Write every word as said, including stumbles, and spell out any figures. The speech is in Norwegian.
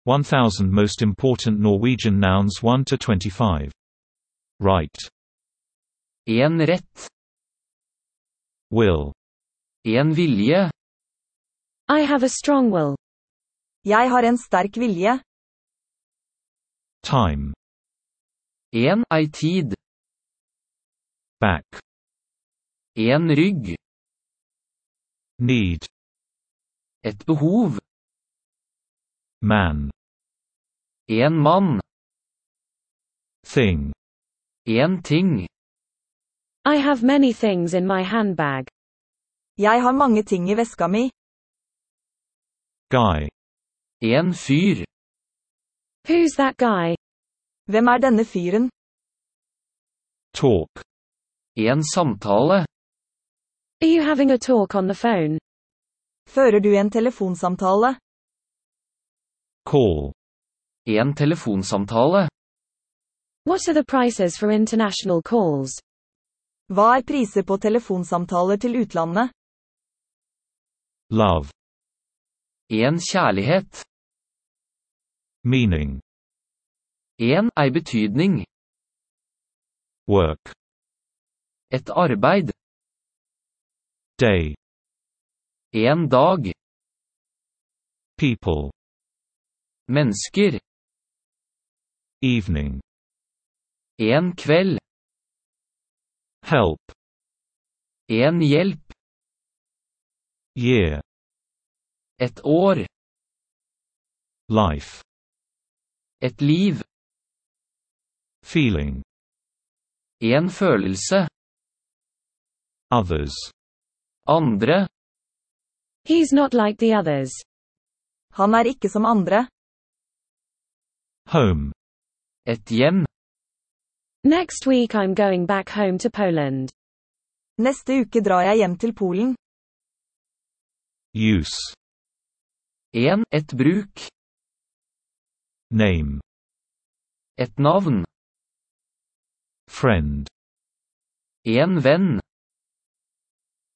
one thousand Most Important Norwegian Nouns one to twenty-five. Right. En rett. Will. En vilje. I have a strong will. Jeg har en sterk vilje. Time. En ei tid. Back. En rygg. Need. Et behov. Man. En mann. Thing. En ting. I have many things in my handbag. Jeg har mange ting i veska mi. Guy. En fyr. Who's that guy? Hvem er denne fyren? Talk. En samtale. Are you having a talk on the phone? Fører du en telefonsamtale? Call. En telefonsamtale. What are the prices for international calls? Hva er priser på telefonsamtaler til utlandet? Love. En kjærlighet. Meaning. En ei betydning. Work. Et arbeid. Day. En dag. People. Mennesker. Evening. En kveld. Help. En hjelp. Year. Et år. Life. Et liv. Feeling. En følelse. Others. Andre. He's not like the others. Han er ikke som andre. Home. Et hjem. Next week I'm going back home to Poland. Neste uke drar jeg hjem til Polen. Use. En, et bruk. Name. Et navn. Friend. En venn.